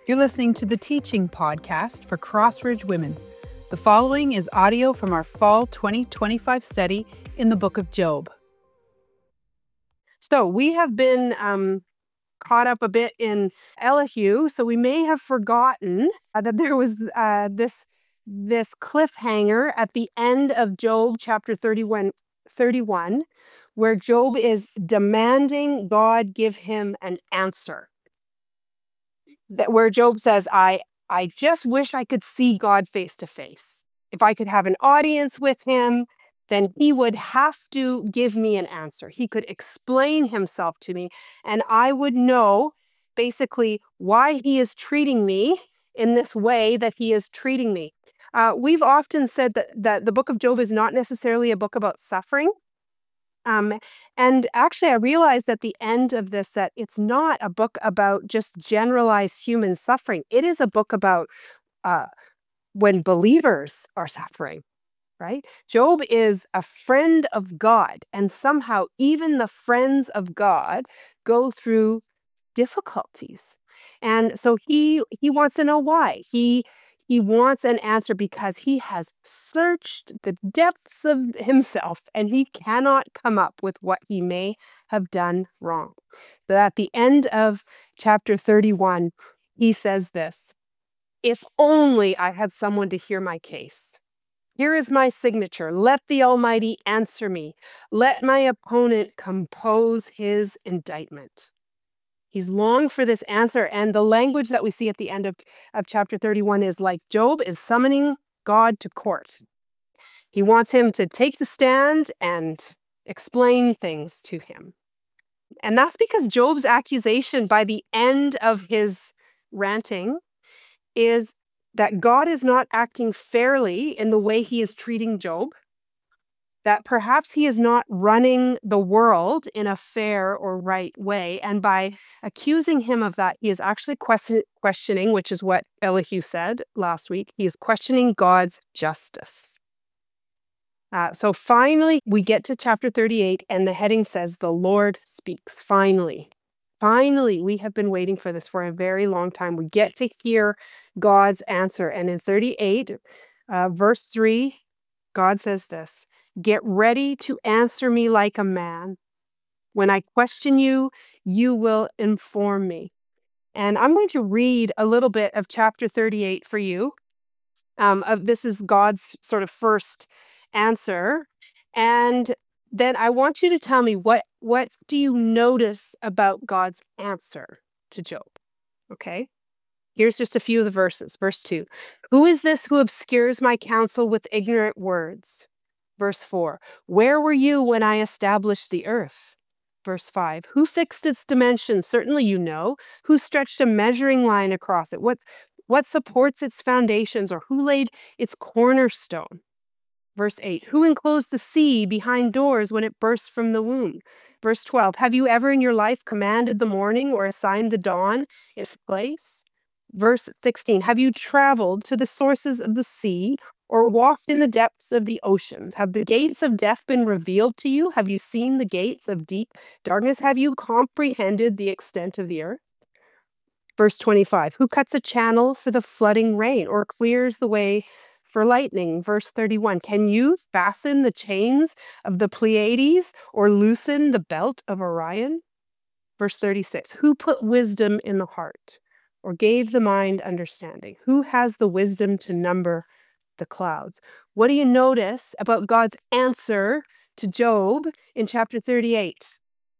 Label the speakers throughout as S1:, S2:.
S1: You're listening to the Teaching Podcast for Crossridge Women. The following is audio from our Fall 2025 study in the book of Job.
S2: So we have been caught up a bit in Elihu, so we may have forgotten that there was this cliffhanger at the end of Job chapter 31, where Job is demanding God give him an answer. Where Job says, I just wish I could see God face to face. If I could have an audience with him, then he would have to give me an answer. He could explain himself to me, and I would know basically why he is treating me in this way that he is treating me. We've often said that the book of Job is not necessarily a book about suffering. And actually, I realized at the end of this that it's not a book about just generalized human suffering. It is a book about when believers are suffering, right? Job is a friend of God, and somehow even the friends of God go through difficulties. And so he wants to know why. He wants an answer because he has searched the depths of himself and he cannot come up with what he may have done wrong. So at the end of chapter 31, he says this: "If only I had someone to hear my case. Here is my signature. Let the Almighty answer me. Let my opponent compose his indictment." He's longed for this answer. And the language that we see at the end of chapter 31 is like Job is summoning God to court. He wants him to take the stand and explain things to him. And that's because Job's accusation by the end of his ranting is that God is not acting fairly in the way he is treating Job, that perhaps he is not running the world in a fair or right way. And by accusing him of that, he is actually questioning, which is what Elihu said last week, he is questioning God's justice. So finally, we get to chapter 38, and the heading says, "The Lord speaks." Finally. Finally, we have been waiting for this for a very long time. We get to hear God's answer. And in 38, verse 3, God says this: "Get ready to answer me like a man. When I question you, you will inform me." And I'm going to read a little bit of chapter 38 for you. This is God's sort of first answer. And then I want you to tell me what do you notice about God's answer to Job? Okay? Here's just a few of the verses. Verse 2, "Who is this who obscures my counsel with ignorant words?" Verse 4, "Where were you when I established the earth?" Verse 5, "Who fixed its dimensions? Certainly you know. Who stretched a measuring line across it? What supports its foundations, or who laid its cornerstone?" Verse 8, "Who enclosed the sea behind doors when it burst from the womb?" Verse 12, "Have you ever in your life commanded the morning or assigned the dawn its place?" Verse 16, "Have you traveled to the sources of the sea or walked in the depths of the oceans? Have the gates of death been revealed to you? Have you seen the gates of deep darkness? Have you comprehended the extent of the earth?" Verse 25, "Who cuts a channel for the flooding rain or clears the way for lightning?" Verse 31, "Can you fasten the chains of the Pleiades or loosen the belt of Orion?" Verse 36, "Who put wisdom in the heart or gave the mind understanding? Who has the wisdom to number the clouds?" What do you notice about God's answer to Job in chapter 38?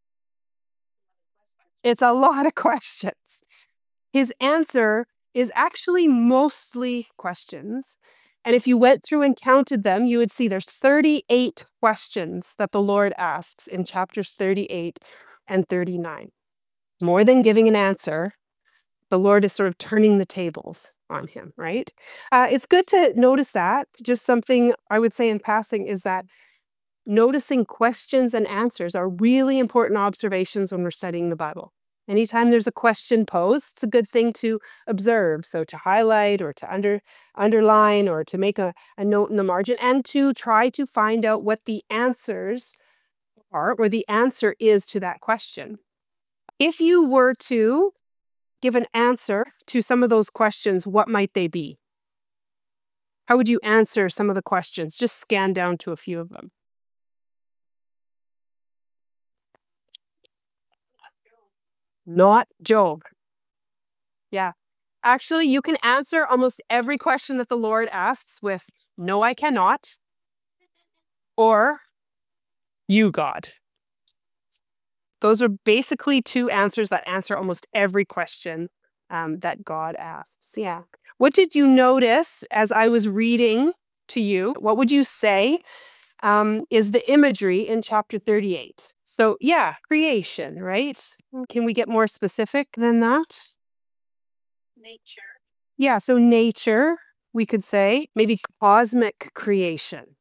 S2: It's a lot of questions. His answer is actually mostly questions. And if you went through and counted them, you would see there's 38 questions that the Lord asks in chapters 38 and 39. More than giving an answer, the Lord is sort of turning the tables on him, right? It's good to notice that. Just something I would say in passing is that noticing questions and answers are really important observations when we're studying the Bible. Anytime there's a question posed, it's a good thing to observe. So to highlight or to underline or to make a note in the margin and to try to find out what the answers are or the answer is to that question. If you were to give an answer to some of those questions, what might they be? How would you answer some of the questions? Just scan down to a few of them. Not Job. Yeah. Actually, you can answer almost every question that the Lord asks with, no, I cannot, or you, God. Those are basically two answers that answer almost every question that God asks. Yeah. What did you notice as I was reading to you? What would you say is the imagery in chapter 38? So, yeah, creation, right? Can we get more specific than that? Nature. Yeah, so nature, we could say, maybe cosmic creation.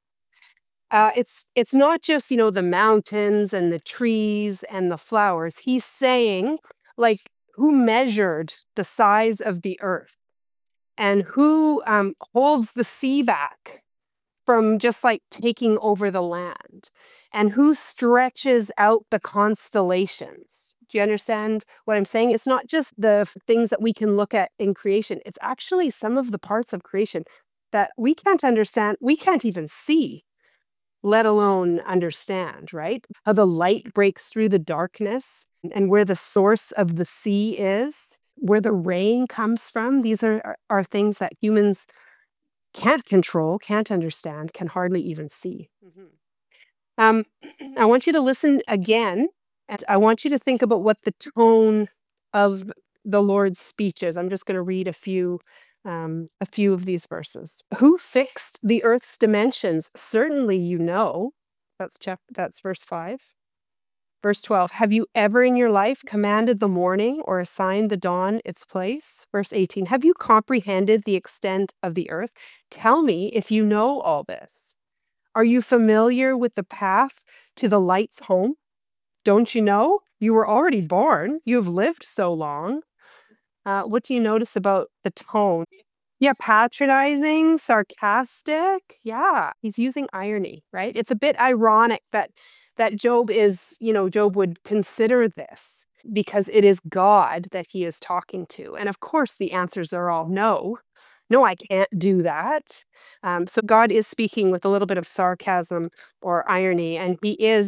S2: It's not just, the mountains and the trees and the flowers. He's saying, like, who measured the size of the earth and who holds the sea back from just like taking over the land and who stretches out the constellations. Do you understand what I'm saying? It's not just the things that we can look at in creation, it's actually some of the parts of creation that we can't understand, we can't even see, let alone understand, right? How the light breaks through the darkness and where the source of the sea is, where the rain comes from. These are things that humans can't control, can't understand, can hardly even see. Um, I want you to listen again, and I want you to think about what the tone of the Lord's speech is. I'm just going to read a few of these verses. Who fixed the earth's dimensions? Certainly you know. That's verse 5. Verse 12, have you ever in your life commanded the morning or assigned the dawn its place? Verse 18, have you comprehended the extent of the earth? Tell me if you know all this. Are you familiar with the path to the light's home? Don't you know? You were already born. You have lived so long. What do you notice about the tone? Yeah, patronizing, sarcastic. Yeah, he's using irony, right? It's a bit ironic that Job would consider this because it is God that he is talking to. And of course, the answers are all no. No, I can't do that. So God is speaking with a little bit of sarcasm or irony, and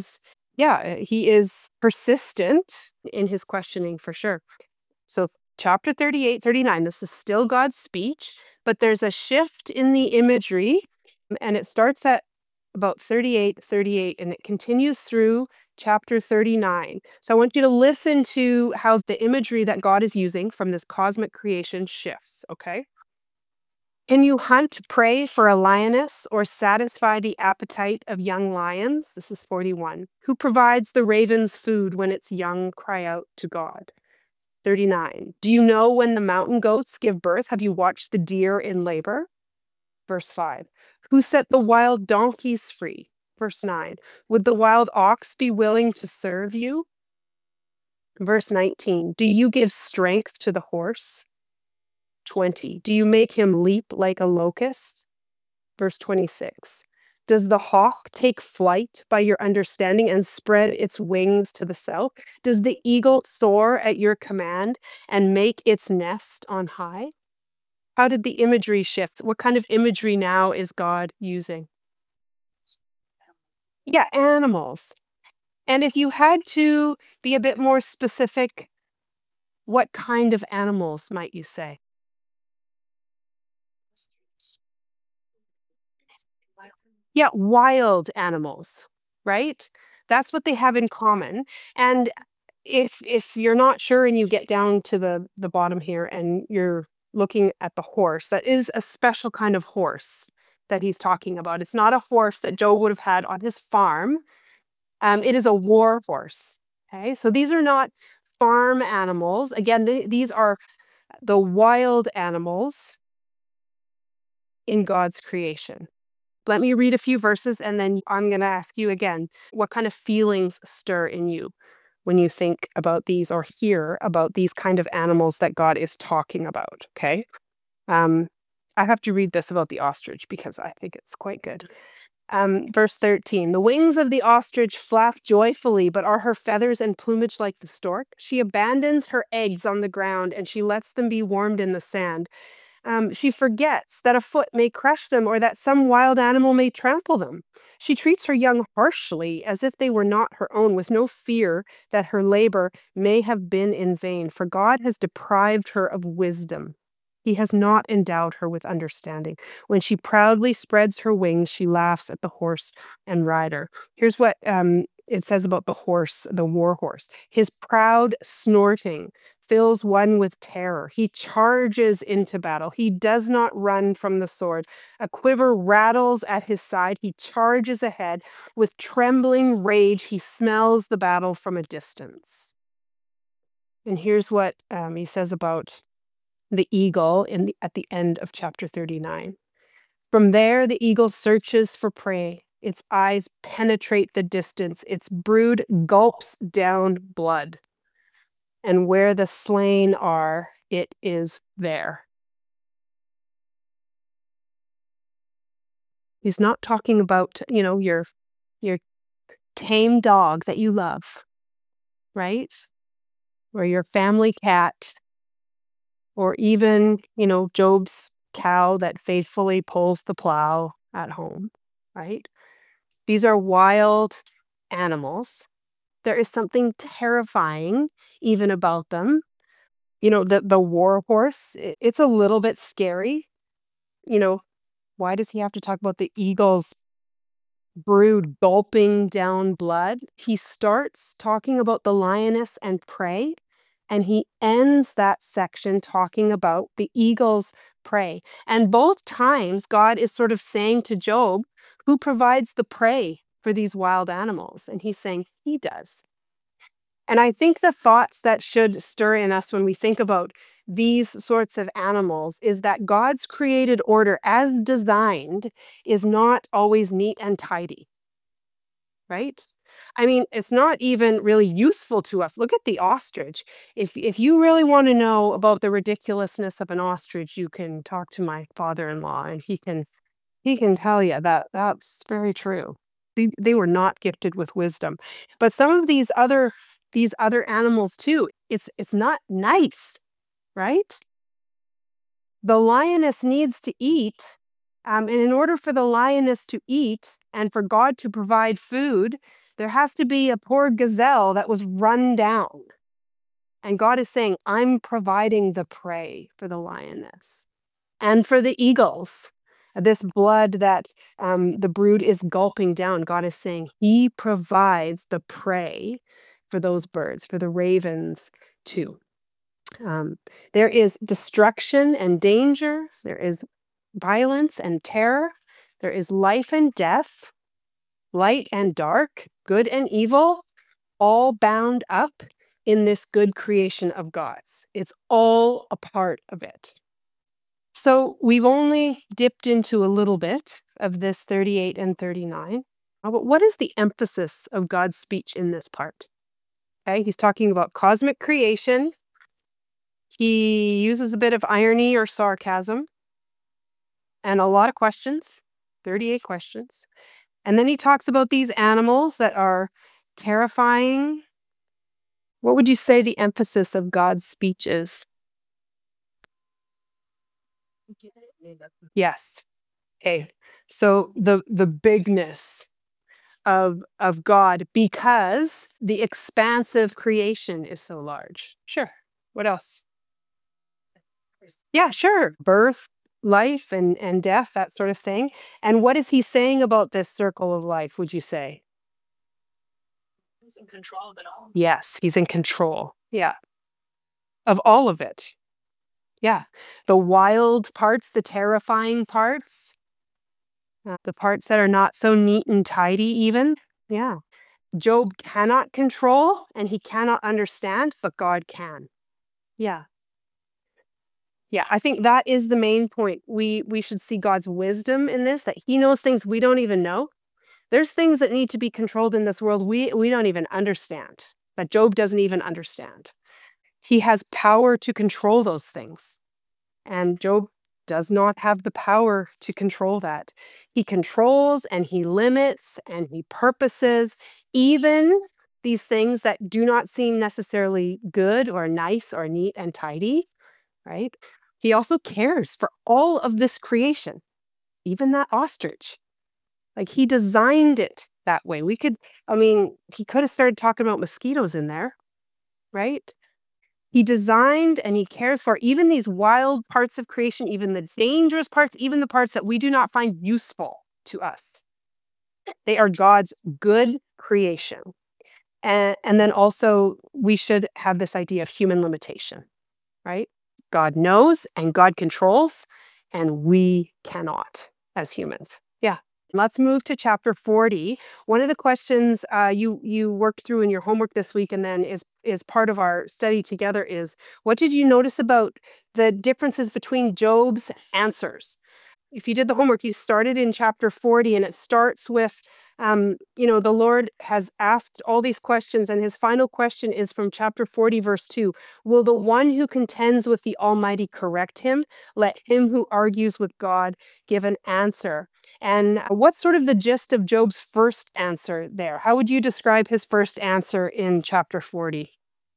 S2: he is persistent in his questioning for sure. So chapter 38, 39, this is still God's speech, but there's a shift in the imagery, and it starts at about 38, and it continues through chapter 39. So I want you to listen to how the imagery that God is using from this cosmic creation shifts, okay? Can you hunt prey for a lioness or satisfy the appetite of young lions? This is 41. Who provides the raven's food when its young cry out to God? 39. Do you know when the mountain goats give birth? Have you watched the deer in labor? Verse 5. Who set the wild donkeys free? Verse 9. Would the wild ox be willing to serve you? Verse 19. Do you give strength to the horse? 20. Do you make him leap like a locust? Verse 26. Does the hawk take flight by your understanding and spread its wings to the south? Does the eagle soar at your command and make its nest on high? How did the imagery shift? What kind of imagery now is God using? Yeah, animals. And if you had to be a bit more specific, what kind of animals might you say? Yeah, wild animals, right? That's what they have in common. And if you're not sure and you get down to the bottom here and you're looking at the horse, that is a special kind of horse that he's talking about. It's not a horse that Joe would have had on his farm. It is a war horse. Okay, so these are not farm animals. Again, these are the wild animals in God's creation. Let me read a few verses and then I'm going to ask you again, what kind of feelings stir in you when you think about these or hear about these kind of animals that God is talking about, okay? I have to read this about the ostrich because I think it's quite good. Verse 13, the wings of the ostrich flap joyfully, but are her feathers and plumage like the stork? She abandons her eggs on the ground and she lets them be warmed in the sand. She forgets that a foot may crush them or that some wild animal may trample them. She treats her young harshly as if they were not her own, with no fear that her labor may have been in vain, for God has deprived her of wisdom. He has not endowed her with understanding. When she proudly spreads her wings, she laughs at the horse and rider. Here's what it says about the horse, the war horse. His proud snorting fills one with terror. He charges into battle. He does not run from the sword. A quiver rattles at his side. He charges ahead. With trembling rage, he smells the battle from a distance. And here's what he says about the eagle at the end of chapter 39. From there, the eagle searches for prey. Its eyes penetrate the distance. Its brood gulps down blood. And where the slain are, it is there. He's not talking about, your tame dog that you love, right? Or your family cat, or even, Job's cow that faithfully pulls the plow at home, right? These are wild animals. There is something terrifying even about them. The war horse, it's a little bit scary. Why does he have to talk about the eagle's brood gulping down blood? He starts talking about the lioness and prey, and he ends that section talking about the eagle's prey. And both times, God is sort of saying to Job, who provides the prey for these wild animals? And he's saying, he does. And I think the thoughts that should stir in us when we think about these sorts of animals is that God's created order, as designed, is not always neat and tidy, right? I mean, it's not even really useful to us. Look at the ostrich. If you really want to know about the ridiculousness of an ostrich, you can talk to my father-in-law, and he can tell you that that's very true. They were not gifted with wisdom. But some of these other animals too, it's not nice, right? The lioness needs to eat. And in order for the lioness to eat and for God to provide food, there has to be a poor gazelle that was run down. And God is saying, I'm providing the prey for the lioness and for the eagles. This blood that the brood is gulping down, God is saying he provides the prey for those birds, for the ravens too. There is destruction and danger. There is violence and terror. There is life and death, light and dark, good and evil, all bound up in this good creation of God's. It's all a part of it. So we've only dipped into a little bit of this 38 and 39. But what is the emphasis of God's speech in this part? Okay, he's talking about cosmic creation. He uses a bit of irony or sarcasm and a lot of questions, 38 questions. And then he talks about these animals that are terrifying. What would you say the emphasis of God's speech is? Yes. Okay. So the bigness of God, because the expansive creation is so large. Sure. What else? Yeah, sure. Birth, life, and death, that sort of thing. And what is he saying about this circle of life, would you say? He's in control of it all. Yes, he's in control. Yeah. Of all of it. Yeah. The wild parts, the terrifying parts, the parts that are not so neat and tidy, even. Yeah. Job cannot control and he cannot understand, but God can. Yeah. Yeah, I think that is the main point. We should see God's wisdom in this, that he knows things we don't even know. There's things that need to be controlled in this world we don't even understand, that Job doesn't even understand. He has power to control those things. And Job does not have the power to control that. He controls and he limits and he purposes even these things that do not seem necessarily good or nice or neat and tidy, right? He also cares for all of this creation, even that ostrich. Like he designed it that way. He could have started talking about mosquitoes in there, right? He designed and he cares for even these wild parts of creation, even the dangerous parts, even the parts that we do not find useful to us. They are God's good creation. And then also we should have this idea of human limitation, right? God knows and God controls, and we cannot as humans. Yeah. Let's move to chapter 40. One of the questions you worked through in your homework this week and then is part of our study together is, what did you notice about the differences between Job's answers? If you did the homework, you started in chapter 40 and it starts with, the Lord has asked all these questions and his final question is from chapter 40, verse 2. Will the one who contends with the Almighty correct him? Let him who argues with God give an answer. And what's sort of the gist of Job's first answer there? How would you describe his first answer in chapter 40?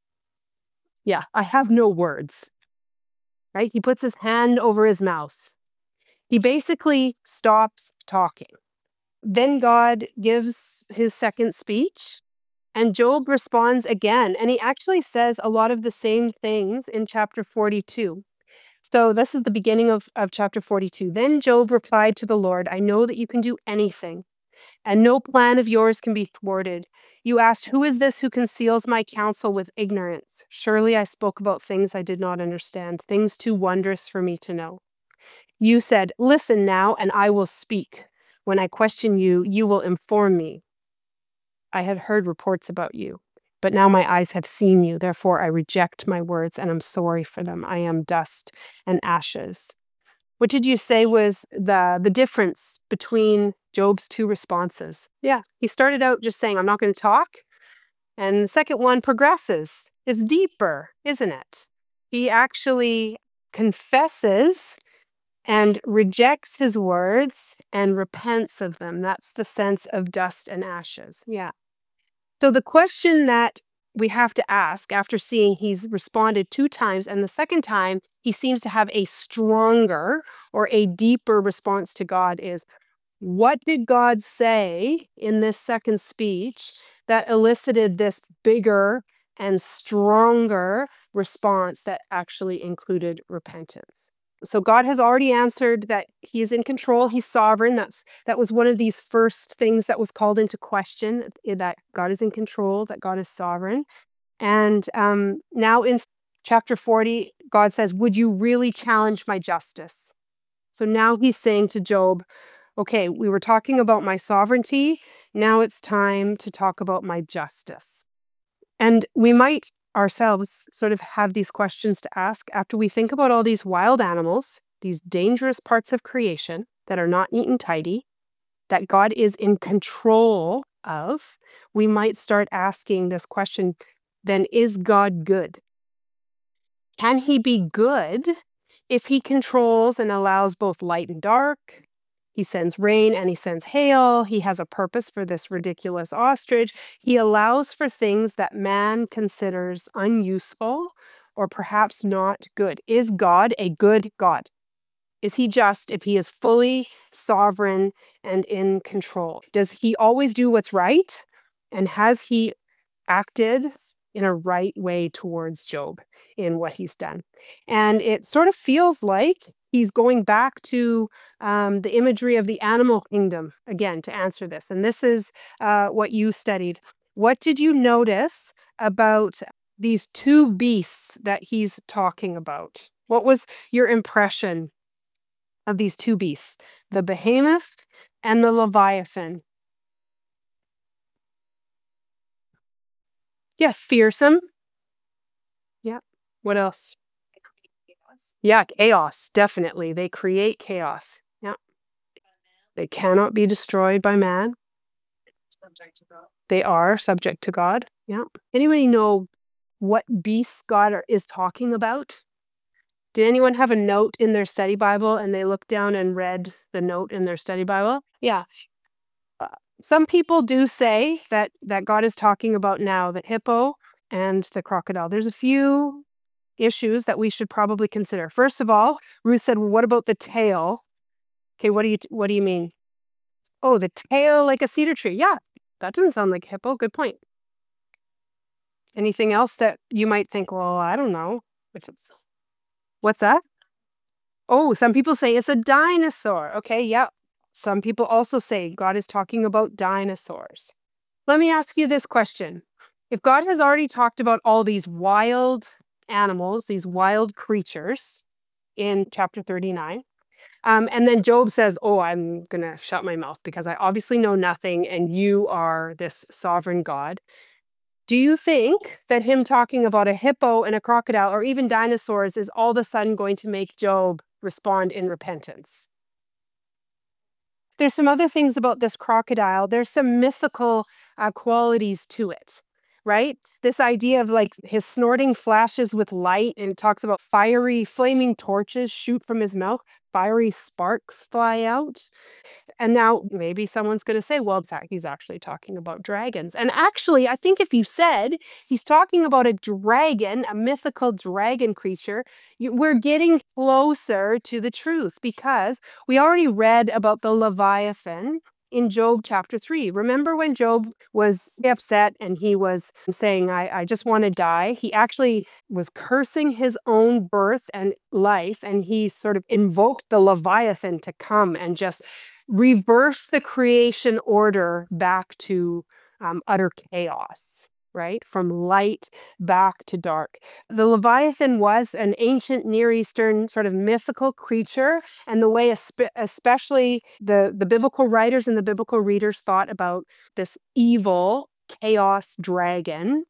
S2: Yeah, I have no words, right? He puts his hand over his mouth. He basically stops talking. Then God gives his second speech, and Job responds again. And he actually says a lot of the same things in chapter 42. So this is the beginning of chapter 42. Then Job replied to the Lord, I know that you can do anything, and no plan of yours can be thwarted. You asked, who is this who conceals my counsel with ignorance? Surely I spoke about things I did not understand, things too wondrous for me to know. You said, listen now, and I will speak. When I question you, you will inform me. I had heard reports about you, but now my eyes have seen you. Therefore, I reject my words and I'm sorry for them. I am dust and ashes. What did you say was the difference between Job's two responses? Yeah, he started out just saying, I'm not going to talk. And the second one progresses. It's deeper, isn't it? He actually confesses and rejects his words and repents of them. That's the sense of dust and ashes. Yeah. So the question that we have to ask after seeing he's responded 2 times, and the second time he seems to have a stronger or a deeper response to God is, what did God say in this second speech that elicited this bigger and stronger response that actually included repentance? So God has already answered that he is in control, he's sovereign. That was one of these first things that was called into question, that God is in control, that God is sovereign. And now in chapter 40, God says, would you really challenge my justice? So now he's saying to Job, okay, we were talking about my sovereignty. Now it's time to talk about my justice. And we might ourselves sort of have these questions to ask after we think about all these wild animals, these dangerous parts of creation that are not neat and tidy, that God is in control of. We might start asking this question, then is God good? Can he be good if he controls and allows both light and dark? He sends rain and he sends hail. He has a purpose for this ridiculous ostrich. He allows for things that man considers unuseful or perhaps not good. Is God a good God? Is he just if he is fully sovereign and in control? Does he always do what's right? And has he acted in a right way towards Job in what he's done? And it sort of feels like he's going back to the imagery of the animal kingdom again to answer this. And this is what you studied. What did you notice about these two beasts that he's talking about? What was your impression of these two beasts, the behemoth and the leviathan? Yeah, fearsome. Yeah. What else? Yeah, chaos, definitely. They create chaos. Yeah. They cannot be destroyed by man. They are subject to God. Yeah. Anybody know what beasts God is talking about? Did anyone have a note in their study Bible and they looked down and read the note in their study Bible? Yeah. Some people do say that God is talking about now the hippo and the crocodile. There's a few issues that we should probably consider. First of all, Ruth said, well, what about the tail? Okay, what do you mean? Oh, the tail like a cedar tree. Yeah, that doesn't sound like a hippo. Good point. Anything else that you might think, well, I don't know. What's that? Oh, some people say it's a dinosaur. Okay, yeah. Some people also say God is talking about dinosaurs. Let me ask you this question. If God has already talked about all these wild animals, these wild creatures in chapter 39, and then Job says, oh, I'm going to shut my mouth because I obviously know nothing and you are this sovereign God. Do you think that him talking about a hippo and a crocodile or even dinosaurs is all of a sudden going to make Job respond in repentance? There's some other things about this crocodile. There's some mythical qualities to it, right? This idea of like his snorting flashes with light and it talks about fiery, flaming torches shoot from his mouth, fiery sparks fly out. And now maybe someone's going to say, well, he's actually talking about dragons. And actually, I think if you said he's talking about a dragon, a mythical dragon creature, we're getting closer to the truth because we already read about the Leviathan in Job chapter 3. Remember when Job was upset and he was saying, I just want to die? He actually was cursing his own birth and life, and he sort of invoked the Leviathan to come and just reverse the creation order back to utter chaos, right? From light back to dark. The Leviathan was an ancient Near Eastern sort of mythical creature, and the way especially the biblical writers and the biblical readers thought about this evil chaos dragon,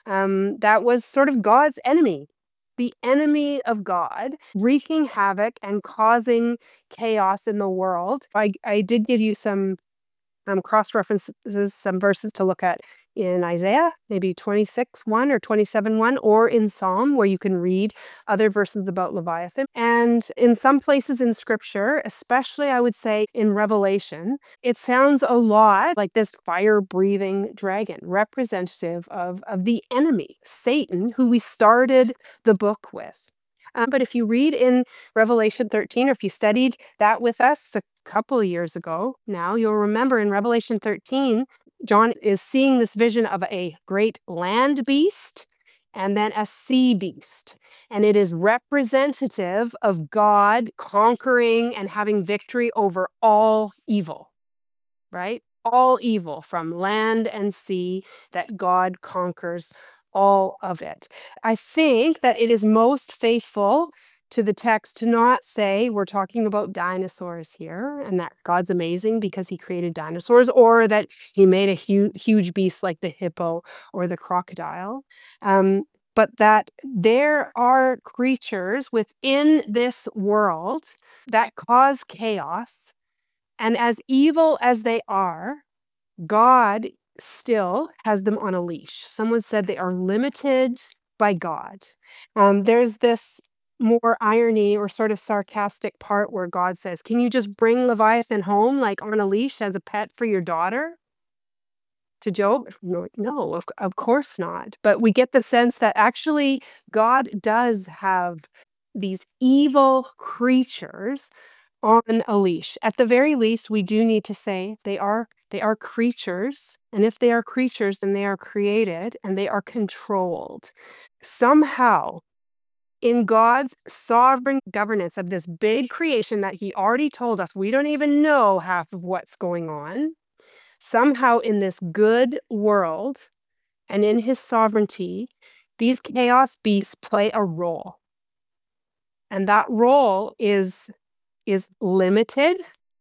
S2: that was sort of God's enemy. The enemy of God, wreaking havoc and causing chaos in the world. I did give you some cross references, some verses to look at in Isaiah, maybe 26:1 or 27:1, or in Psalm, where you can read other verses about Leviathan. And in some places in Scripture, especially I would say in Revelation, it sounds a lot like this fire-breathing dragon, representative of the enemy, Satan, who we started the book with. But if you read in Revelation 13, or if you studied that with us a couple of years ago now, you'll remember in Revelation 13, John is seeing this vision of a great land beast and then a sea beast. And it is representative of God conquering and having victory over all evil, right? All evil from land and sea, that God conquers all of it. I think that it is most faithful to the text to not say we're talking about dinosaurs here and that God's amazing because he created dinosaurs, or that he made a huge beast like the hippo or the crocodile. But that there are creatures within this world that cause chaos. And as evil as they are, God still has them on a leash. Someone said they are limited by God. There's this more irony or sort of sarcastic part where God says, can you just bring Leviathan home like on a leash as a pet for your daughter? To Job? No, of course not. But we get the sense that actually God does have these evil creatures on a leash. At the very least, we do need to say they are creatures, and if they are creatures, then they are created and they are controlled. Somehow, in God's sovereign governance of this big creation that he already told us, we don't even know half of what's going on. Somehow in this good world and in his sovereignty, these chaos beasts play a role. And that role is limited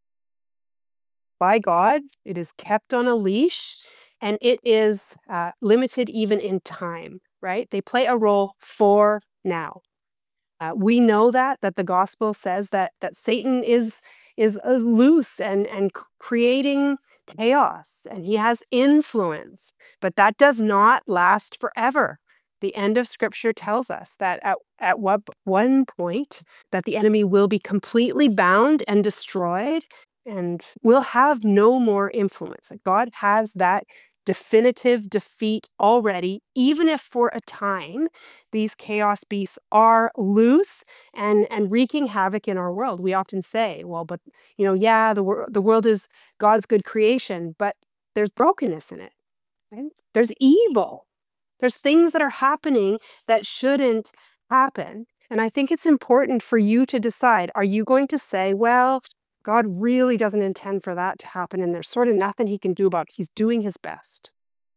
S2: by God. It is kept on a leash, and it is limited even in time, right? They play a role for now. We know that the gospel says that Satan is loose and creating chaos, and he has influence, but that does not last forever. The end of Scripture tells us that at one point that the enemy will be completely bound and destroyed and will have no more influence. Like God has that definitive defeat already, even if for a time these chaos beasts are loose and wreaking havoc in our world. We often say, well, but yeah, the world is God's good creation, but there's brokenness in it. Right? There's evil. There's things that are happening that shouldn't happen. And I think it's important for you to decide, are you going to say, well, God really doesn't intend for that to happen, and there's sort of nothing he can do about it. He's doing his best.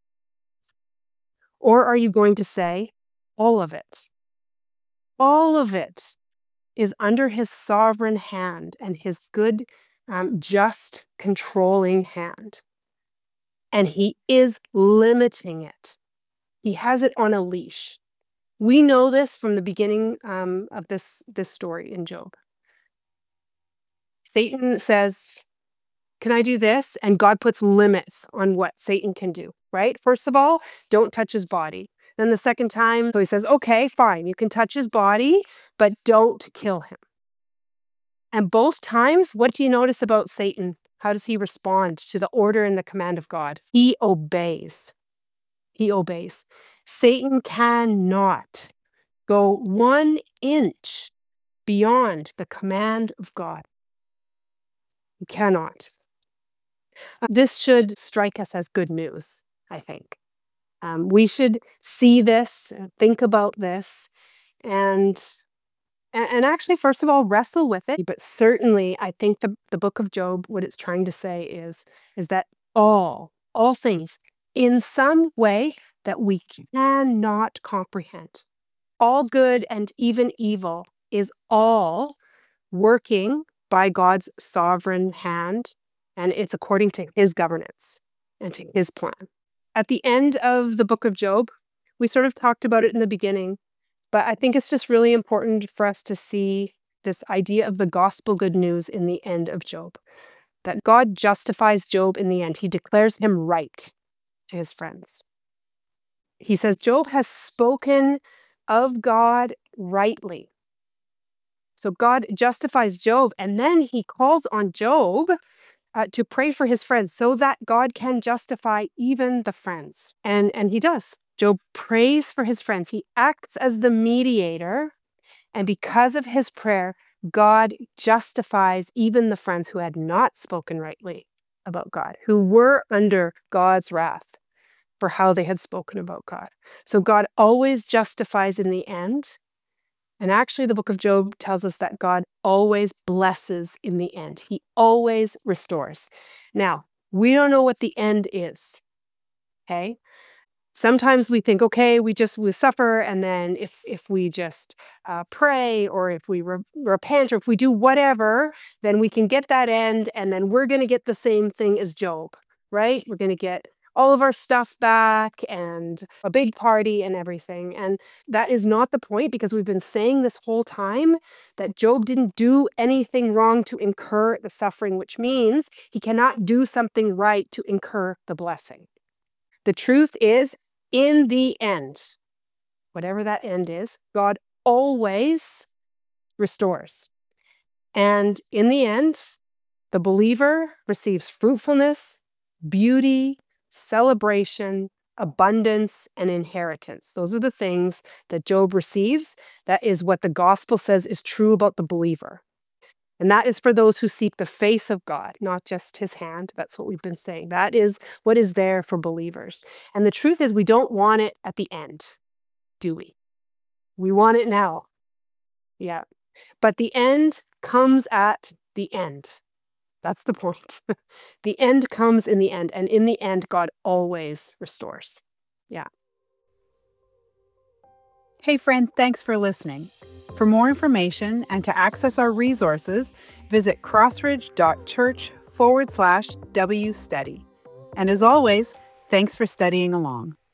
S2: Or are you going to say, all of it is under his sovereign hand and his good, just controlling hand. And he is limiting it. He has it on a leash. We know this from the beginning of this story in Job. Satan says, can I do this? And God puts limits on what Satan can do, right? First of all, don't touch his body. Then the second time, so he says, okay, fine, you can touch his body, but don't kill him. And both times, what do you notice about Satan? How does he respond to the order and the command of God? He obeys. He obeys. Satan cannot go 1 inch beyond the command of God. He cannot. This should strike us as good news, I think. We should see this, think about this, and actually, first of all, wrestle with it. But certainly, I think the book of Job, what it's trying to say is that all things, in some way that we cannot comprehend, all good and even evil, is all working by God's sovereign hand, and it's according to his governance and to his plan. At the end of the book of Job, we sort of talked about it in the beginning, but I think it's just really important for us to see this idea of the gospel good news in the end of Job, that God justifies Job in the end. He declares him right to his friends. He says Job has spoken of God rightly. So God justifies Job, and then he calls on Job to pray for his friends so that God can justify even the friends. And he does. Job prays for his friends. He acts as the mediator, and because of his prayer, God justifies even the friends who had not spoken rightly about God, who were under God's wrath for how they had spoken about God. So God always justifies in the end. And actually, the book of Job tells us that God always blesses in the end. He always restores. Now, we don't know what the end is, okay? Sometimes we think, okay, we suffer, and then if we just pray, or if we repent, or if we do whatever, then we can get that end, and then we're going to get the same thing as Job, right? We're going to get all of our stuff back and a big party and everything. And that is not the point, because we've been saying this whole time that Job didn't do anything wrong to incur the suffering, which means he cannot do something right to incur the blessing. The truth is, in the end, whatever that end is, God always restores. And in the end, the believer receives fruitfulness, beauty, celebration, abundance, and inheritance. Those are the things that Job receives. That is what the gospel says is true about the believer. And that is for those who seek the face of God, not just his hand. That's what we've been saying. That is what is there for believers. And the truth is, we don't want it at the end, do we? We want it now. Yeah. But the end comes at the end. That's the point. The end comes in the end. And in the end, God always restores. Yeah.
S1: Hey friend, thanks for listening. For more information and to access our resources, visit crossridge.church/WStudy. And as always, thanks for studying along.